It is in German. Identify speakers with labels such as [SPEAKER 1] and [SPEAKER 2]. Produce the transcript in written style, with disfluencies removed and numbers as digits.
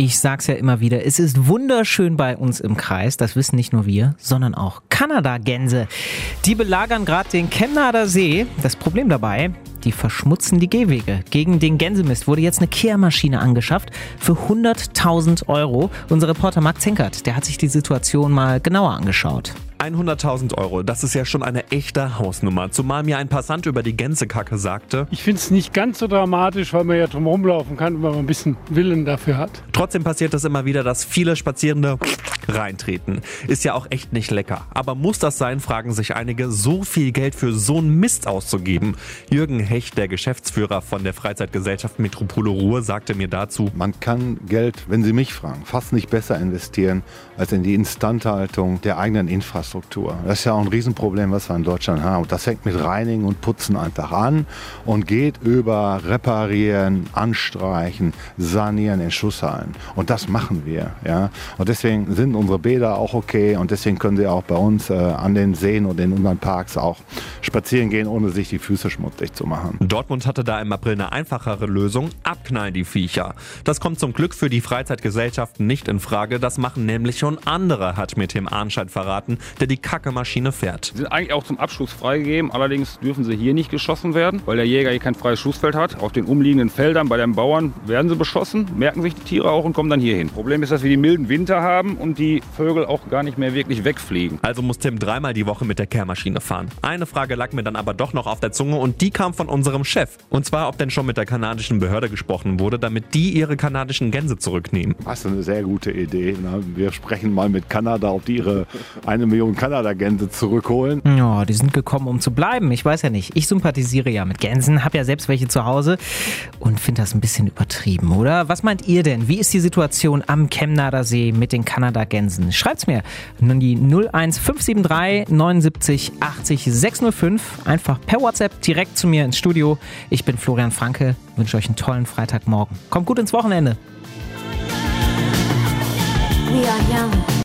[SPEAKER 1] Ich sag's ja immer wieder, es ist wunderschön bei uns im Kreis. Das wissen nicht nur wir, sondern auch Kanadagänse. Die belagern gerade den Kemnader See. Das Problem dabei, die verschmutzen die Gehwege. Gegen den Gänsemist wurde jetzt eine Kehrmaschine angeschafft für 100.000 €. Unser Reporter Marc Zenkert, der hat sich die Situation mal genauer angeschaut.
[SPEAKER 2] 100.000 €, das ist ja schon eine echte Hausnummer. Zumal mir ein Passant über die Gänsekacke sagte:
[SPEAKER 3] Ich finde es nicht ganz so dramatisch, weil man ja drum rumlaufen kann, wenn man ein bisschen Willen dafür hat.
[SPEAKER 2] Trotzdem passiert es immer wieder, dass viele Spazierende reintreten. Ist ja auch echt nicht lecker. Aber muss das sein, fragen sich einige, so viel Geld für so einen Mist auszugeben? Jürgen Hecht, der Geschäftsführer von der Freizeitgesellschaft Metropole Ruhr, sagte mir dazu:
[SPEAKER 4] Man kann Geld, wenn Sie mich fragen, fast nicht besser investieren als in die Instandhaltung der eigenen Infrastruktur. Das ist ja auch ein Riesenproblem, was wir in Deutschland haben. Und das fängt mit Reinigen und Putzen einfach an und geht über Reparieren, Anstreichen, Sanieren in Schusshallen. Und das machen wir. Ja? Und deswegen sind unsere Bäder auch okay und deswegen können Sie auch bei uns an den Seen und in unseren Parks auch spazieren gehen, ohne sich die Füße schmutzig zu machen.
[SPEAKER 2] Dortmund hatte da im April eine einfachere Lösung: abknallen die Viecher. Das kommt zum Glück für die Freizeitgesellschaften nicht in Frage. Das machen nämlich schon andere, hat mir Tim Arnscheid verraten, der die Kackemaschine fährt.
[SPEAKER 5] Sie sind eigentlich auch zum Abschuss freigegeben, allerdings dürfen sie hier nicht geschossen werden, weil der Jäger hier kein freies Schussfeld hat. Auf den umliegenden Feldern bei den Bauern werden sie beschossen, merken sich die Tiere auch und kommen dann hier hin. Problem ist, dass wir die milden Winter haben und die Vögel auch gar nicht mehr wirklich wegfliegen.
[SPEAKER 2] Also muss Tim 3-mal die Woche mit der Kehrmaschine fahren. Eine Frage lag mir dann aber doch noch auf der Zunge und die kam von unserem Chef. Und zwar, ob denn schon mit der kanadischen Behörde gesprochen wurde, damit die ihre kanadischen Gänse zurücknehmen.
[SPEAKER 4] Das ist eine sehr gute Idee. Wir sprechen mal mit Kanada, ob die ihre 1 Million Kanadagänse zurückholen.
[SPEAKER 1] Ja, die sind gekommen, um zu bleiben. Ich weiß ja nicht. Ich sympathisiere ja mit Gänsen, habe ja selbst welche zu Hause und finde das ein bisschen übertrieben, oder? Was meint ihr denn? Wie ist die Situation am Kemnader See mit den Kanadagänsen? Schreibt's mir an die 01573 79 80 605. Einfach per WhatsApp direkt zu mir ins Studio. Ich bin Florian Franke, wünsche euch einen tollen Freitagmorgen. Kommt gut ins Wochenende.
[SPEAKER 6] We are young.